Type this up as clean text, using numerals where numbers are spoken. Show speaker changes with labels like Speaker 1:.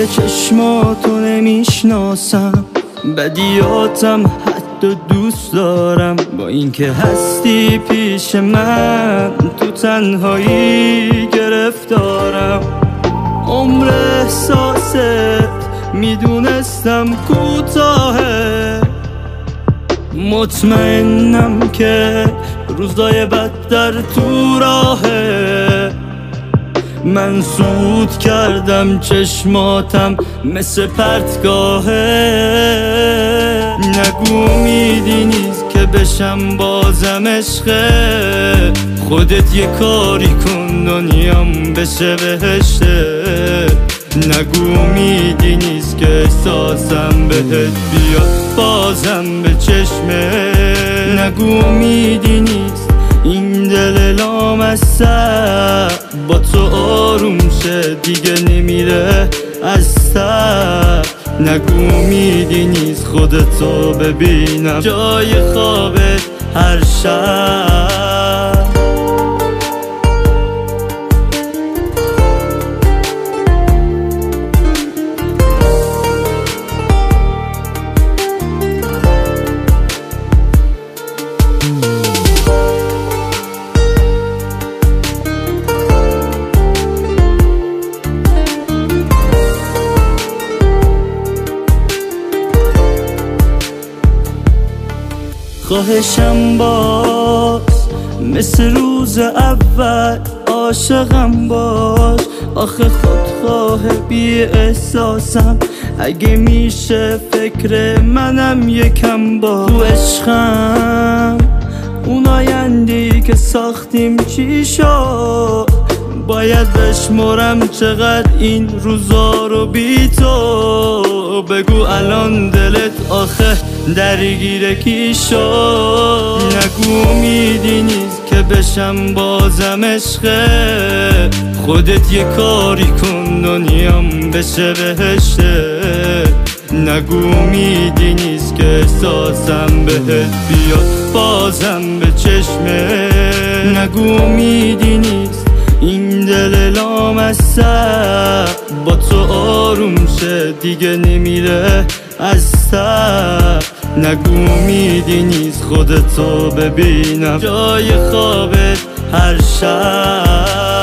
Speaker 1: رنگ چشماتو نمیشناسم، بدیاتم حتی دوست دارم. با اینکه هستی پیش من تو تنهایی گرفتارم. عمر احساست میدونستم کوتاهه، مطمئنم که روزای بدتر تو راهه. من سود کردم چشماتم مثل پرتگاهه. نگو میدی نیست که بشم بازم عشقه، خودت یه کاری کن دنیام بشه بهشته. نگو میدی نیست که احساسم بهت بیاد بازم به چشمه. نگو میدی نیست این دل لامصب با تو آروم شه دیگه نمیره از تب. نگو میدی نیست خودتو ببینم جای خوابت هر شب. خواهشم باز مثل روز اول عاشقم باش. آخه خودخواه بی احساسم، اگه میشه فکر منم یکم با. تو عشقم اون آیندی که ساختیم چی شد؟ باید بشمرم چقدر این روزا رو بی تو. بگو الان دلت آخه درگیر کی شد؟ نگو میدی نیست که بشم بازم عشقه، خودت یه کاری کن دنیام بشه بهشته. نگو میدی نیست که احساسم بهت بیاد بازم به چشمه. نگو میدی نیست این دل لامصب با تو آروم شه دیگه نمیره از تب. نگو میدی نیست خودتو ببینم جای خوابت هر شب.